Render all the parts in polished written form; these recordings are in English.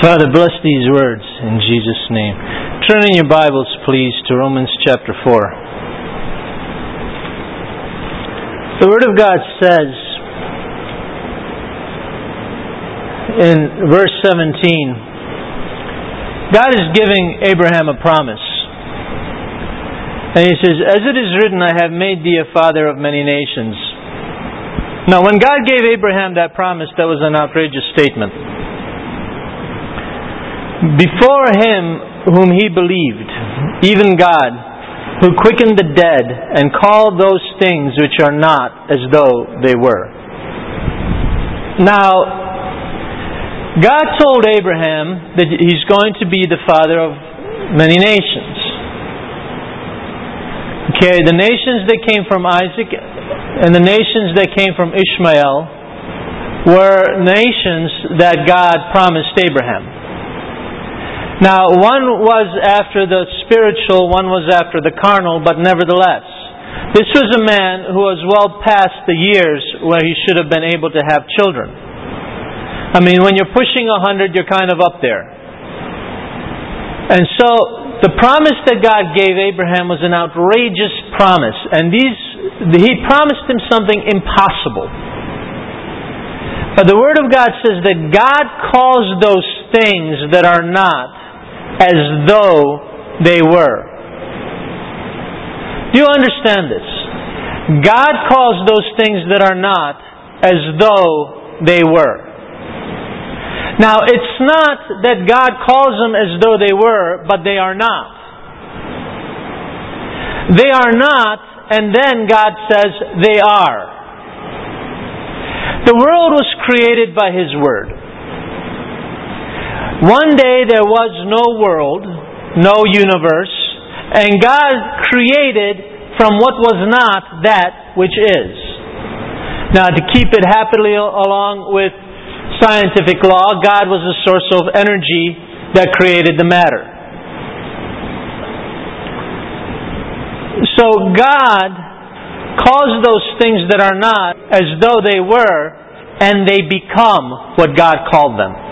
Father, bless these words in Jesus' name. Turn in your Bibles, please, to Romans chapter 4. The Word of God says in verse 17, God is giving Abraham a promise. And He says, "As it is written, I have made thee a father of many nations." Now, when God gave Abraham that promise, that was an outrageous statement. Before Him whom he believed, even God, who quickened the dead and called those things which are not as though they were. Now, God told Abraham that he's going to be the father of many nations. Okay, the nations that came from Isaac and the nations that came from Ishmael were nations that God promised Abraham. Now, one was after the spiritual, one was after the carnal, but nevertheless, this was a man who was well past the years where he should have been able to have children. I mean, when you're pushing 100, you're kind of up there. And so, the promise that God gave Abraham was an outrageous promise. And He promised him something impossible. But the Word of God says that God calls those things that are not as though they were. Do you understand this? God calls those things that are not as though they were. Now, it's not that God calls them as though they were, but they are not. They are not, and then God says they are. The world was created by His Word. One day there was no world, no universe, and God created from what was not that which is. Now, to keep it happily along with scientific law, God was the source of energy that created the matter. So God calls those things that are not as though they were, and they become what God called them.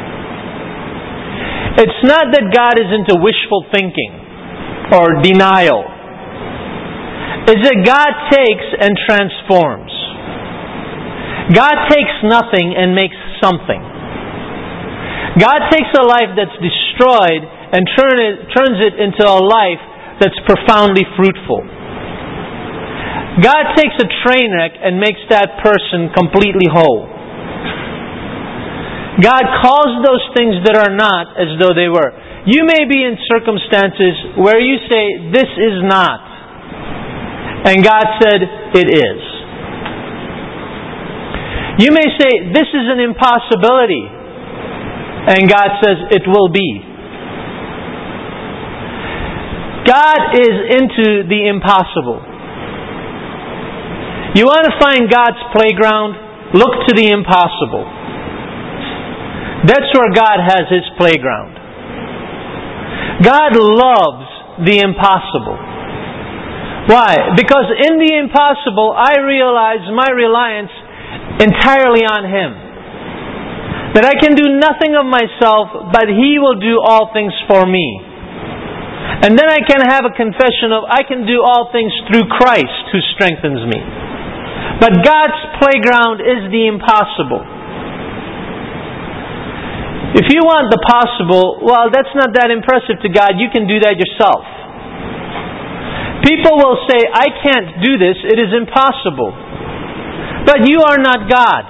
It's not that God is into wishful thinking or denial. It's that God takes and transforms. God takes nothing and makes something. God takes a life that's destroyed and turns it into a life that's profoundly fruitful. God takes a train wreck and makes that person completely whole. God calls those things that are not as though they were. You may be in circumstances where you say, "This is not." And God said, "It is." You may say, "This is an impossibility." And God says, "It will be." God is into the impossible. You want to find God's playground? Look to the impossible. That's where God has His playground. God loves the impossible. Why? Because in the impossible, I realize my reliance entirely on Him. That I can do nothing of myself, but He will do all things for me. And then I can have a confession of, I can do all things through Christ who strengthens me. But God's playground is the impossible. If you want the possible, well, that's not that impressive to God. You can do that yourself. People will say, "I can't do this. It is impossible." But you are not God.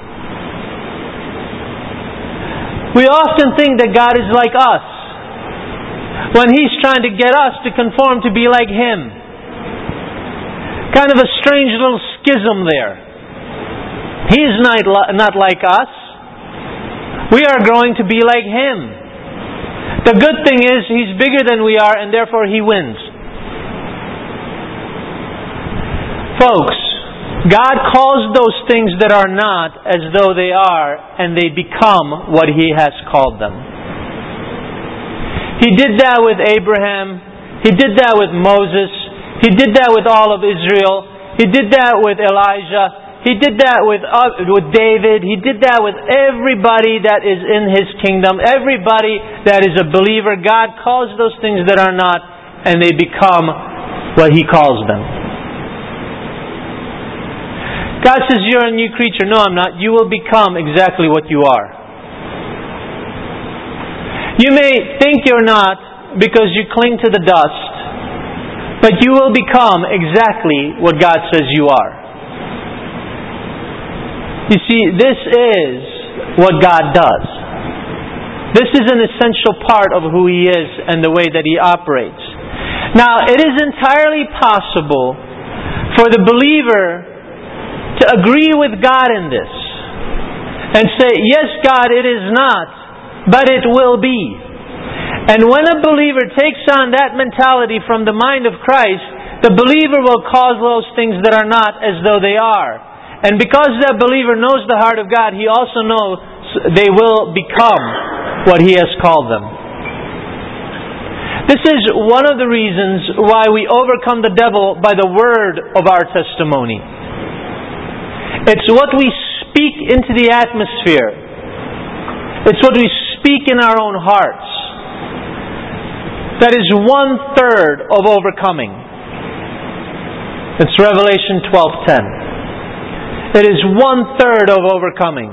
We often think that God is like us, when He's trying to get us to conform to be like Him. Kind of a strange little schism there. He's not like us. We are growing to be like Him. The good thing is He's bigger than we are, and therefore He wins. Folks, God calls those things that are not as though they are, and they become what He has called them. He did that with Abraham. He did that with Moses. He did that with all of Israel. He did that with Elijah. He did that with David. He did that with everybody that is in His kingdom. Everybody that is a believer. God calls those things that are not, and they become what He calls them. God says, you're a new creature. No, I'm not. You will become exactly what you are. You may think you're not because you cling to the dust, but you will become exactly what God says you are. You see, this is what God does. This is an essential part of who He is and the way that He operates. Now, it is entirely possible for the believer to agree with God in this and say, yes, God, it is not, but it will be. And when a believer takes on that mentality from the mind of Christ, the believer will cause those things that are not as though they are. And because that believer knows the heart of God, he also knows they will become what He has called them. This is one of the reasons why we overcome the devil by the word of our testimony. It's what we speak into the atmosphere. It's what we speak in our own hearts. That is 1/3 of overcoming. It's Revelation 12:10. It is 1/3 of overcoming.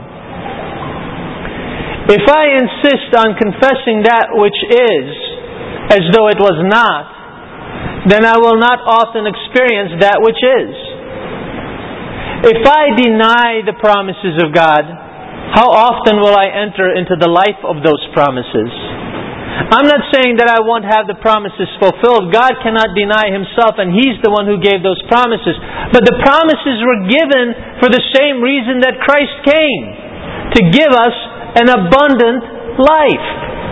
If I insist on confessing that which is as though it was not, then I will not often experience that which is. If I deny the promises of God, how often will I enter into the life of those promises? I'm not saying that I won't have the promises fulfilled. God cannot deny Himself, and He's the one who gave those promises. But the promises were given for the same reason that Christ came, to give us an abundant life.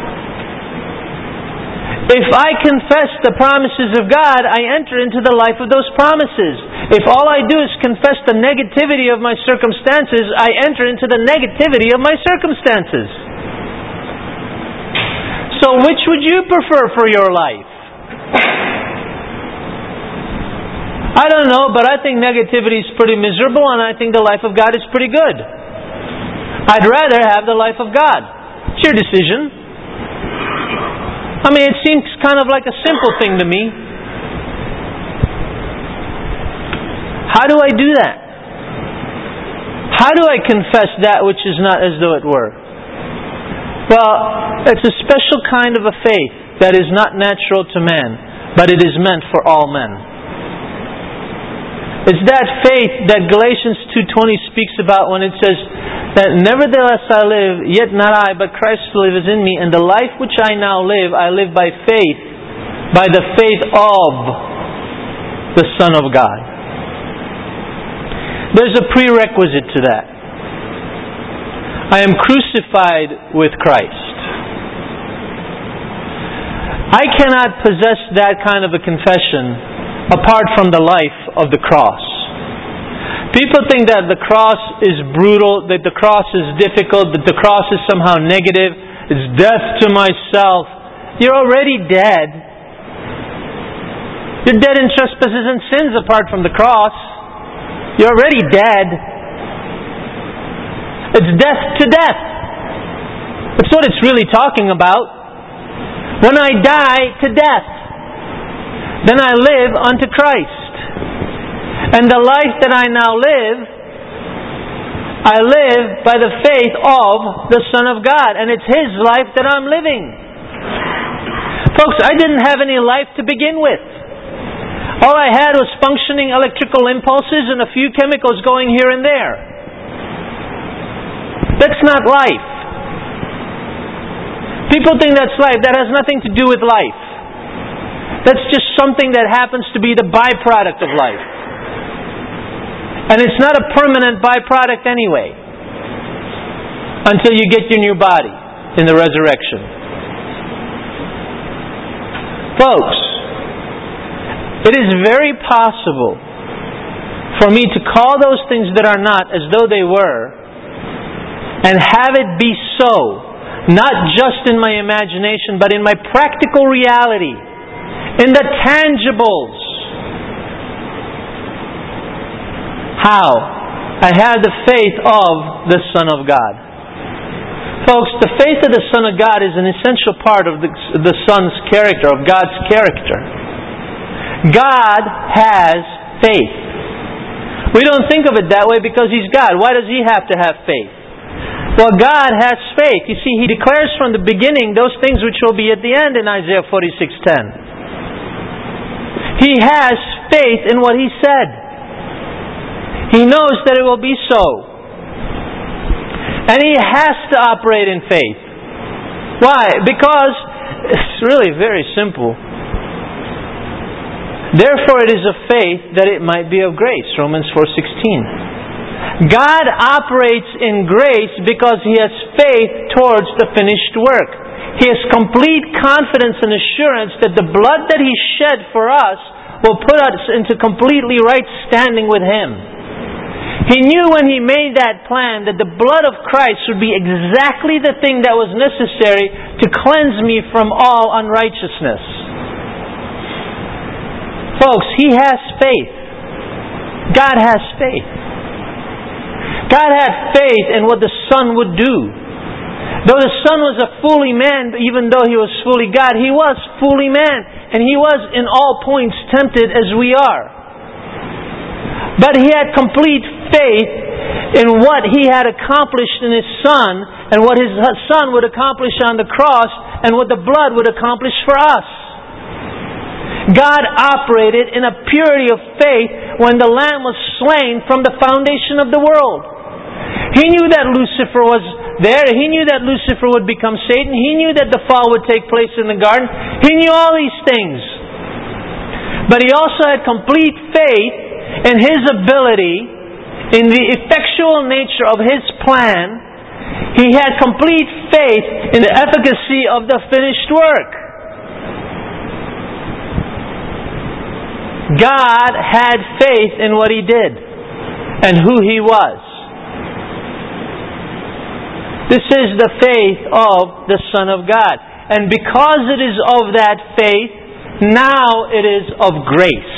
If I confess the promises of God, I enter into the life of those promises. If all I do is confess the negativity of my circumstances, I enter into the negativity of my circumstances. So which would you prefer for your life? I don't know, but I think negativity is pretty miserable, and I think the life of God is pretty good. I'd rather have the life of God. It's your decision. I mean, it seems kind of like a simple thing to me. How do I do that? How do I confess that which is not as though it were? Well, it's a special kind of a faith that is not natural to man, but it is meant for all men. It's that faith that Galatians 2:20 speaks about when it says that nevertheless I live, yet not I, but Christ lives in me, and the life which I now live, I live by faith, by the faith of the Son of God. There's a prerequisite to that. I am crucified with Christ. I cannot possess that kind of a confession apart from the life of the cross. People think that the cross is brutal, that the cross is difficult, that the cross is somehow negative. It's death to myself. You're already dead. You're dead in trespasses and sins apart from the cross. You're already dead. It's death to death. That's what it's really talking about. When I die to death, then I live unto Christ. And the life that I now live, I live by the faith of the Son of God. And it's His life that I'm living. Folks, I didn't have any life to begin with. All I had was functioning electrical impulses and a few chemicals going here and there. That's not life. People think that's life. That has nothing to do with life. That's just something that happens to be the byproduct of life. And it's not a permanent byproduct anyway, until you get your new body in the resurrection. Folks, it is very possible for me to call those things that are not as though they were, and have it be so, not just in my imagination, but in my practical reality, in the tangibles. How? I had the faith of the Son of God. Folks, the faith of the Son of God is an essential part of the Son's character, of God's character. God has faith. We don't think of it that way because He's God. Why does He have to have faith? Well, God has faith. You see, He declares from the beginning those things which will be at the end in Isaiah 46:10. He has faith in what He said. He knows that it will be so. And He has to operate in faith. Why? Because it's really very simple. Therefore it is of faith that it might be of grace. Romans 4:16. God operates in grace because He has faith towards the finished work. He has complete confidence and assurance that the blood that He shed for us will put us into completely right standing with Him. He knew when He made that plan that the blood of Christ would be exactly the thing that was necessary to cleanse me from all unrighteousness. Folks, He has faith. God has faith. God had faith in what the Son would do. Though the Son was a fully man, even though He was fully God, He was fully man. And He was in all points tempted as we are. But He had complete faith in what He had accomplished in His Son, and what His Son would accomplish on the cross, and what the blood would accomplish for us. God operated in a purity of faith when the Lamb was slain from the foundation of the world. He knew that Lucifer was there. He knew that Lucifer would become Satan. He knew that the fall would take place in the garden. He knew all these things. But He also had complete faith in His ability, in the effectual nature of His plan. He had complete faith in the efficacy of the finished work. God had faith in what He did and who He was. This is the faith of the Son of God. And because it is of that faith, now it is of grace.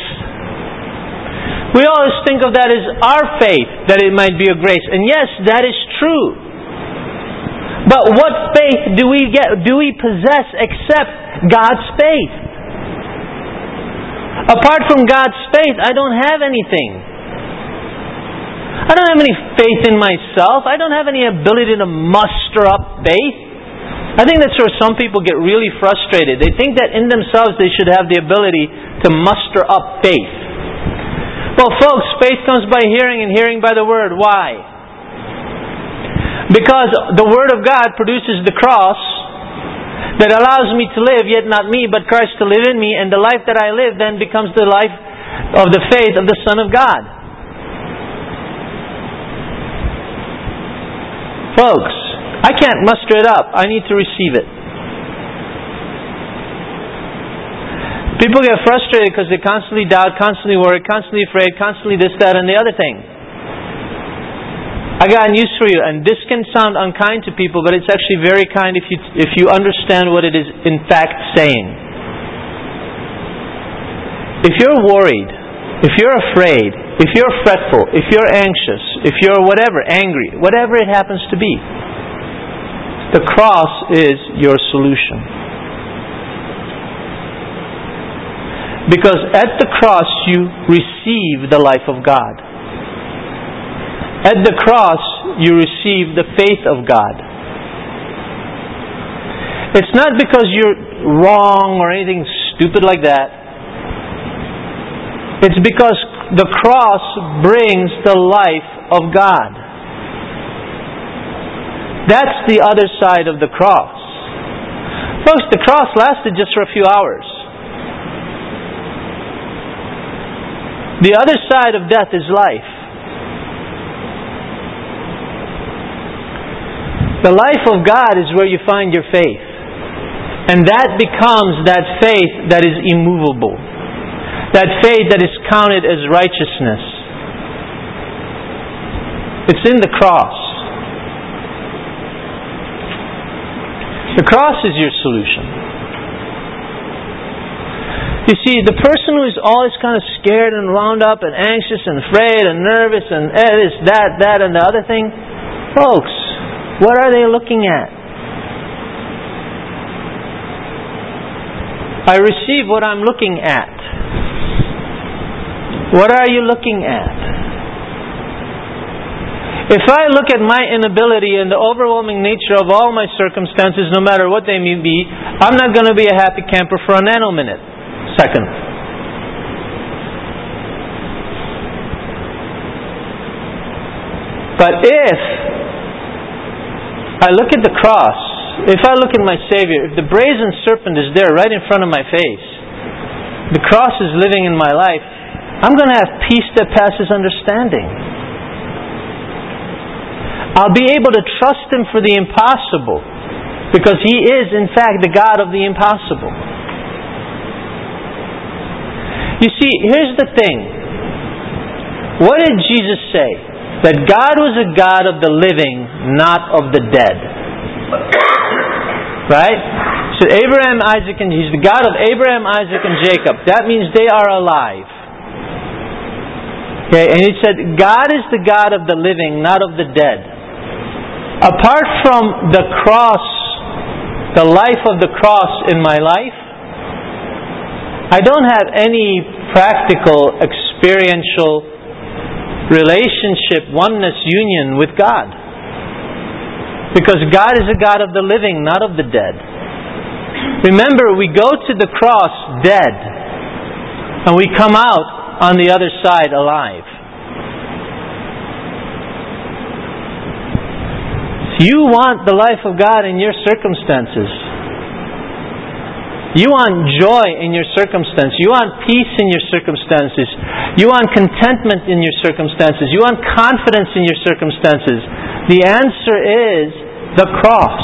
We always think of that as our faith, that it might be of grace. And yes, that is true. But what faith do we possess except God's faith? Apart from God's faith, I don't have anything. I don't have any faith in myself. I don't have any ability to muster up faith. I think that's where some people get really frustrated. They think that in themselves they should have the ability to muster up faith. Well, folks, faith comes by hearing, and hearing by the Word. Why? Because the Word of God produces the cross that allows me to live, yet not me, but Christ to live in me, and the life that I live then becomes the life of the faith of the Son of God. Folks, I can't muster it up. I need to receive it. People get frustrated because they constantly doubt, constantly worry, constantly afraid, constantly this, that, and the other thing. I got news for you, and this can sound unkind to people, but it's actually very kind if you understand what it is in fact saying. If you're worried, if you're afraid, if you're fretful, if you're anxious, if you're whatever, angry, whatever it happens to be, the cross is your solution. Because at the cross you receive the life of God. At the cross you receive the faith of God. It's not because you're wrong or anything stupid like that. It's because the cross brings the life of God. That's the other side of the cross. Folks, the cross lasted just for a few hours. The other side of death is life. The life of God is where you find your faith. And that becomes that faith that is immovable. That faith that is counted as righteousness. It's in the cross. The cross is your solution. You see, the person who is always kind of scared and wound up and anxious and afraid and nervous and this, that, and the other thing, folks, what are they looking at? I receive what I'm looking at. What are you looking at? If I look at my inability and the overwhelming nature of all my circumstances, no matter what they may be, I'm not going to be a happy camper for a nanominute. Second. But if I look at the cross, if I look at my Savior, if the brazen serpent is there right in front of my face, the cross is living in my life, I'm going to have peace that passes understanding. I'll be able to trust Him for the impossible, because He is, in fact, the God of the impossible. You see, here's the thing. What did Jesus say? That God was a God of the living, not of the dead. Right? So Abraham, Isaac, and He's the God of Abraham, Isaac, and Jacob. That means they are alive. Okay, and He said, God is the God of the living, not of the dead. Apart from the cross, the life of the cross in my life, I don't have any practical, experiential relationship, oneness, union with God. Because God is a God of the living, not of the dead. Remember, we go to the cross dead, and we come out on the other side alive. You want the life of God in your circumstances. You want joy in your circumstances. You want peace in your circumstances. You want contentment in your circumstances. You want confidence in your circumstances. The answer is the cross.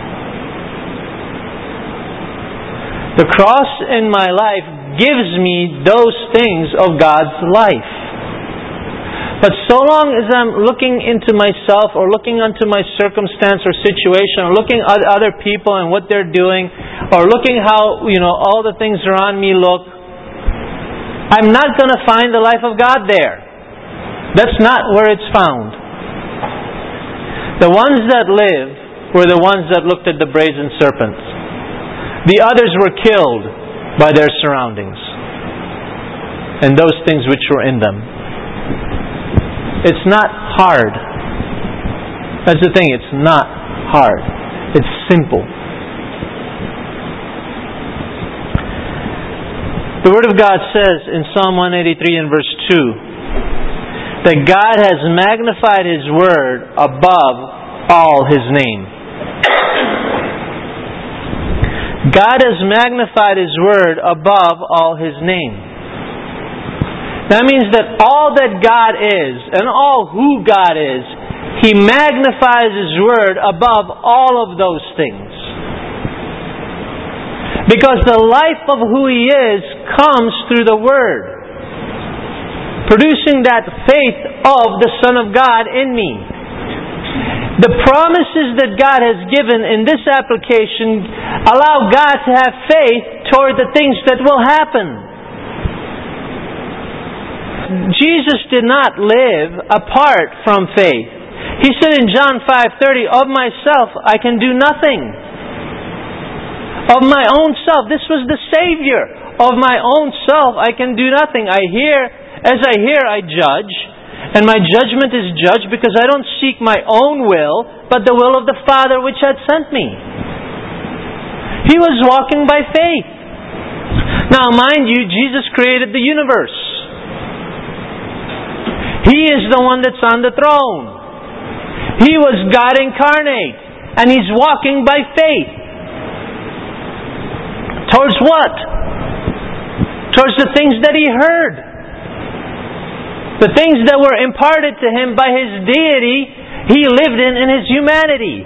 The cross in my life gives me those things of God's life. But so long as I'm looking into myself or looking onto my circumstance or situation or looking at other people and what they're doing or looking how, all the things around me look, I'm not going to find the life of God there. That's not where it's found. The ones that lived were the ones that looked at the brazen serpents. The others were killed by their surroundings and those things which were in them. It's not hard. That's the thing, it's not hard. It's simple. The Word of God says in Psalm 183 and verse 2 that God has magnified His Word above all His name. God has magnified His Word above all His name. That means that all that God is and all who God is, He magnifies His Word above all of those things. Because the life of who He is comes through the Word, producing that faith of the Son of God in me. The promises that God has given in this application allow God to have faith toward the things that will happen. Jesus did not live apart from faith. He said in John 5:30, "Of myself I can do nothing." Of my own self. This was the Savior. Of my own self I can do nothing. As I hear, I judge. And my judgment is judged because I don't seek my own will, but the will of the Father which had sent me. He was walking by faith. Now mind you, Jesus created the universe. He is the one that's on the throne. He was God incarnate. And He's walking by faith. Towards what? Towards the things that He heard. The things that were imparted to Him by His deity, He lived in His humanity.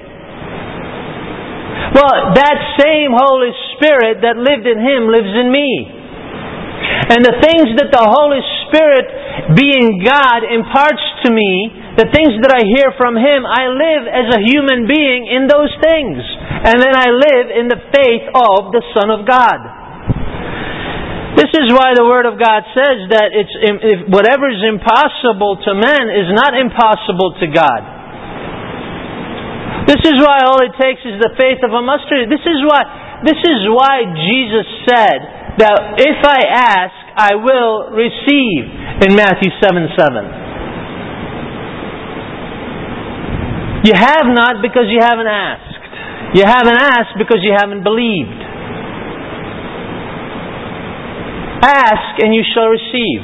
Well, that same Holy Spirit that lived in Him lives in me. And the things that the Holy Spirit, being God, imparts to me, the things that I hear from Him, I live as a human being in those things. And then I live in the faith of the Son of God. This is why the Word of God says that whatever is impossible to men is not impossible to God. This is why all it takes is the faith of a mustard. This is why Jesus said that if I ask, I will receive in Matthew 7:7. You have not because you haven't asked. You haven't asked because you haven't believed. Ask and you shall receive.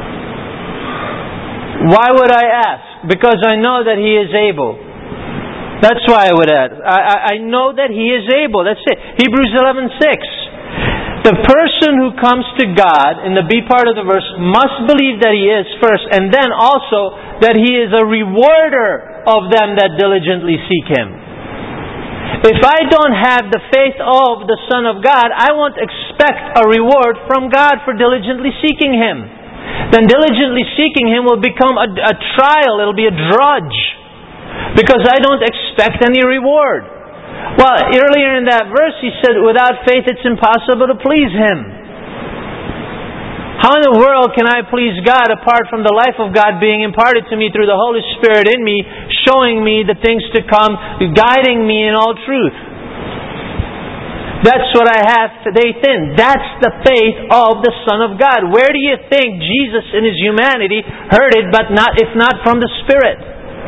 Why would I ask? Because I know that He is able. That's why I would ask. I know that He is able. That's it. Hebrews 11:6. The person who comes to God, in the B part of the verse, must believe that He is first, and then also that He is a rewarder of them that diligently seek Him. If I don't have the faith of the Son of God, I won't expect a reward from God for diligently seeking Him. Then diligently seeking Him will become a trial. It'll be a drudge. Because I don't expect any reward. Well, earlier in that verse He said, without faith it's impossible to please Him. How in the world can I please God apart from the life of God being imparted to me through the Holy Spirit in me, showing me the things to come, guiding me in all truth? That's what I have faith in. That's the faith of the Son of God. Where do you think Jesus in His humanity heard it, but not if not from the Spirit?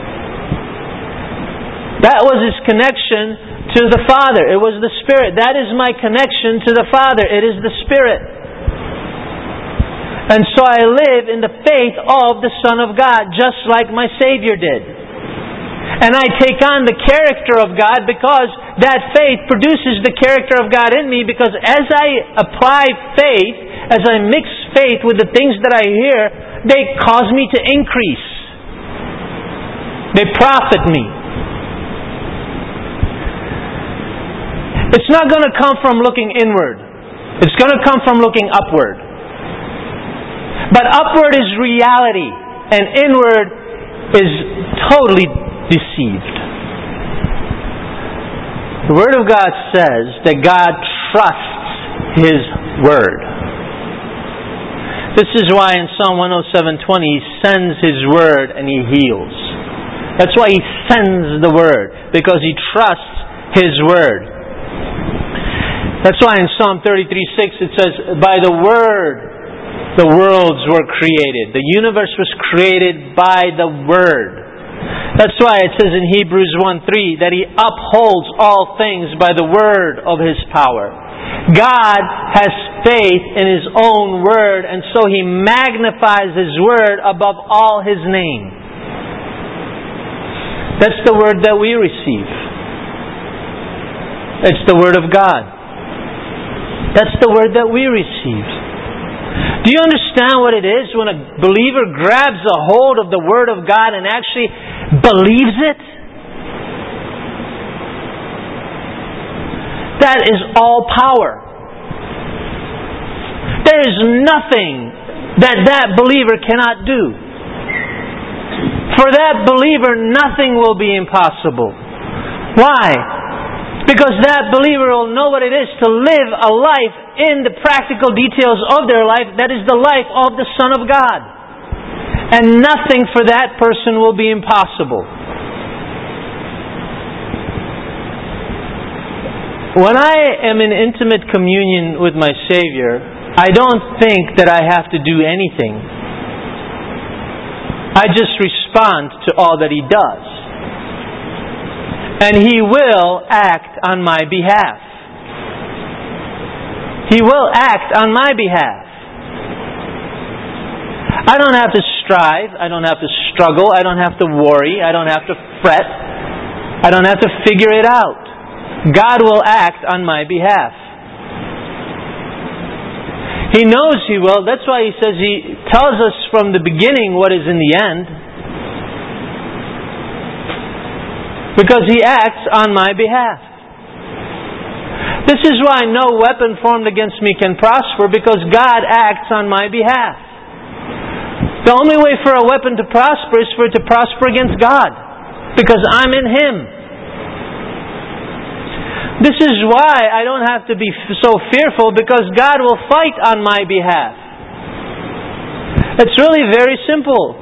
That was His connection to the Father. It was the Spirit. That is my connection to the Father. It is the Spirit. And so I live in the faith of the Son of God, just like my Savior did. And I take on the character of God because that faith produces the character of God in me, because as I apply faith, as I mix faith with the things that I hear, they cause me to increase. They profit me. It's not going to come from looking inward. It's going to come from looking upward. But upward is reality, and inward is totally deceived. The Word of God says that God trusts His Word. This is why in Psalm 107:20 He sends His Word and He heals. That's why He sends the Word, because He trusts His Word. That's why in Psalm 33:6 it says, by the Word the worlds were created. The universe was created by the Word. That's why it says in Hebrews 1:3 that He upholds all things by the word of His power. God has faith in His own Word, and so He magnifies His Word above all His name. That's the Word that we receive. It's the Word of God. That's the Word that we receive. Do you understand what it is when a believer grabs a hold of the Word of God and actually believes it? That is all power. There is nothing that believer cannot do. For that believer, nothing will be impossible. Why? Because that believer will know what it is to live a life in the practical details of their life that is the life of the Son of God. And nothing for that person will be impossible. When I am in intimate communion with my Savior, I don't think that I have to do anything. I just respond to all that He does. And He will act on my behalf. He will act on my behalf. I don't have to strive. I don't have to struggle. I don't have to worry. I don't have to fret. I don't have to figure it out. God will act on my behalf. He knows He will. That's why He says He tells us from the beginning what is in the end. Because He acts on my behalf. This is why no weapon formed against me can prosper, because God acts on my behalf. The only way for a weapon to prosper is for it to prosper against God, because I'm in Him. This is why I don't have to be so fearful, because God will fight on my behalf. It's really very simple.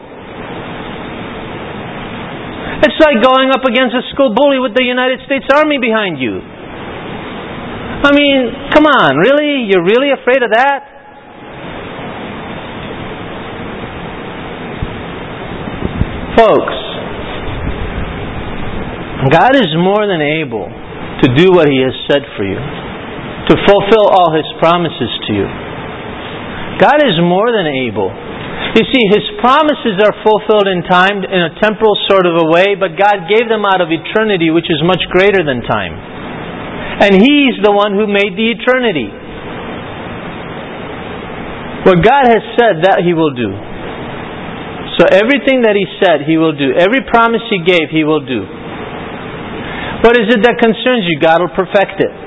It's like going up against a school bully with the United States Army behind you. I mean, come on, really? You're really afraid of that? Folks, God is more than able to do what He has said for you, to fulfill all His promises to you. God is more than able. You see, His promises are fulfilled in time, in a temporal sort of a way, but God gave them out of eternity, which is much greater than time. And He's the one who made the eternity. What God has said, that He will do. So everything that He said, He will do. Every promise He gave, He will do. What is it that concerns you? God will perfect it.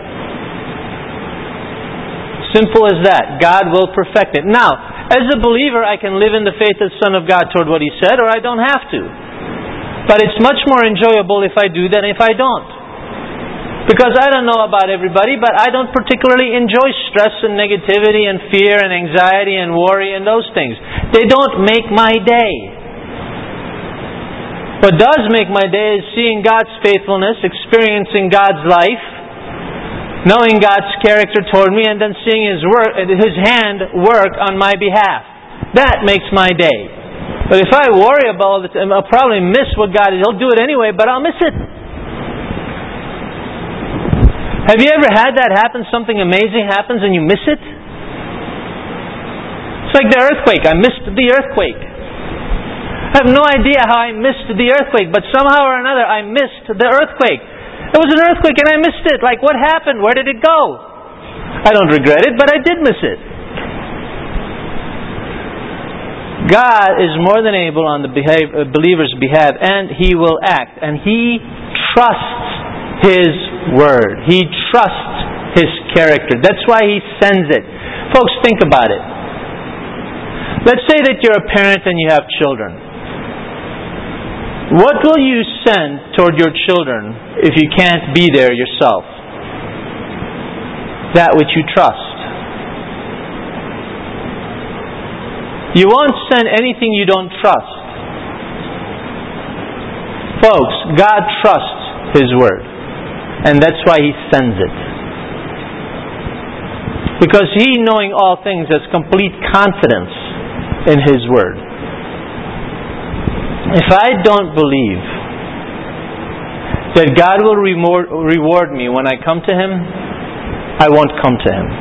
Simple as that. God will perfect it. Now, as a believer, I can live in the faith of the Son of God toward what He said, or I don't have to. But it's much more enjoyable if I do than if I don't. Because I don't know about everybody, but I don't particularly enjoy stress and negativity and fear and anxiety and worry and those things. They don't make my day. What does make my day is seeing God's faithfulness, experiencing God's life, knowing God's character toward me, and then seeing His hand work on my behalf. That makes my day. But if I worry about it, I'll probably miss what God is. He'll do it anyway, but I'll miss it. Have you ever had that happen? Something amazing happens and you miss it? It's like the earthquake. I missed the earthquake. I have no idea how I missed the earthquake, but somehow or another I missed the earthquake. It was an earthquake and I missed it. Like, what happened? Where did it go? I don't regret it, but I did miss it. God is more than able on the believer's behalf, and He will act. And He trusts His word. He trusts His character. That's why He sends it. Folks, think about it. Let's say that you're a parent and you have children. What will you send toward your children if you can't be there yourself? That which you trust. You won't send anything you don't trust. Folks, God trusts His word. And that's why He sends it. Because He, knowing all things, has complete confidence in His word. If I don't believe that God will reward me when I come to Him, I won't come to Him.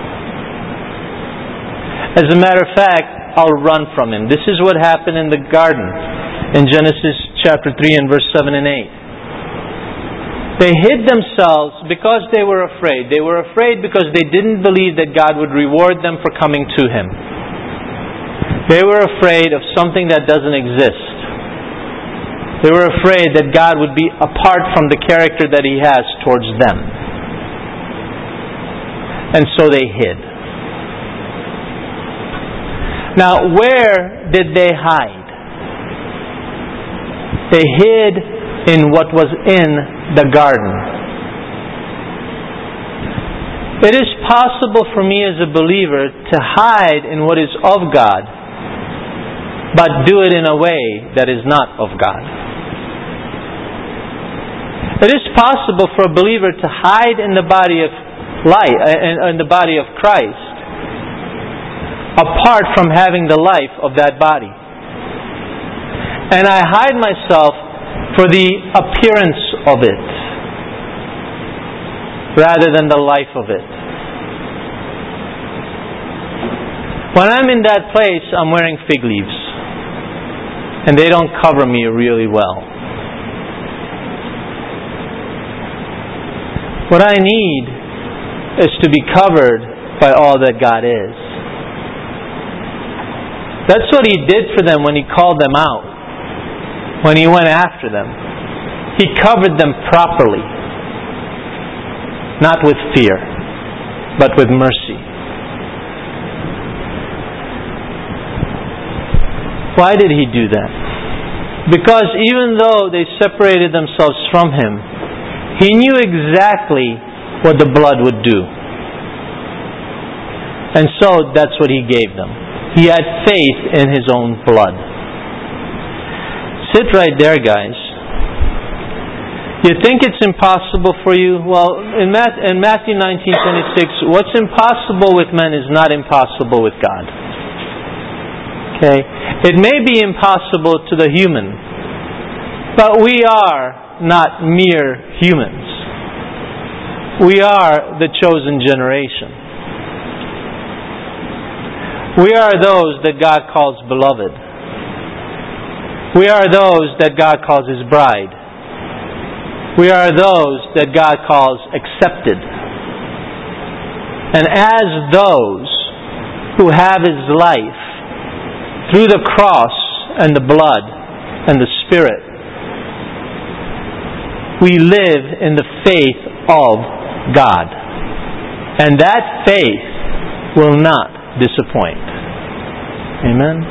As a matter of fact, I'll run from Him. This is what happened in the garden in Genesis chapter 3 and verse 7 and 8. They hid themselves because they were afraid. They were afraid because they didn't believe that God would reward them for coming to Him. They were afraid of something that doesn't exist. They were afraid that God would be apart from the character that He has towards them. And so they hid. Now, where did they hide? They hid in what was in the garden. It is possible for me as a believer to hide in what is of God, but do it in a way that is not of God. It is possible for a believer to hide in the body of light, in the body of Christ, apart from having the life of that body. And I hide myself for the appearance of it, rather than the life of it. When I'm in that place, I'm wearing fig leaves, and they don't cover me really well. What I need is to be covered by all that God is. That's what He did for them when He called them out. When He went after them. He covered them properly. Not with fear, but with mercy. Why did He do that? Because even though they separated themselves from Him, He knew exactly what the blood would do. And so that's what He gave them. He had faith in His own blood. Sit right there, guys. You think it's impossible for you? Well, in Matthew 19:26, what's impossible with men is not impossible with God. Okay? It may be impossible to the human, but we are not mere humans. We are the chosen generation. We are those that God calls beloved. We are those that God calls His bride. We are those that God calls accepted. And as those who have His life through the cross and the blood and the Spirit, we live in the faith of God. And that faith will not disappoint. Amen?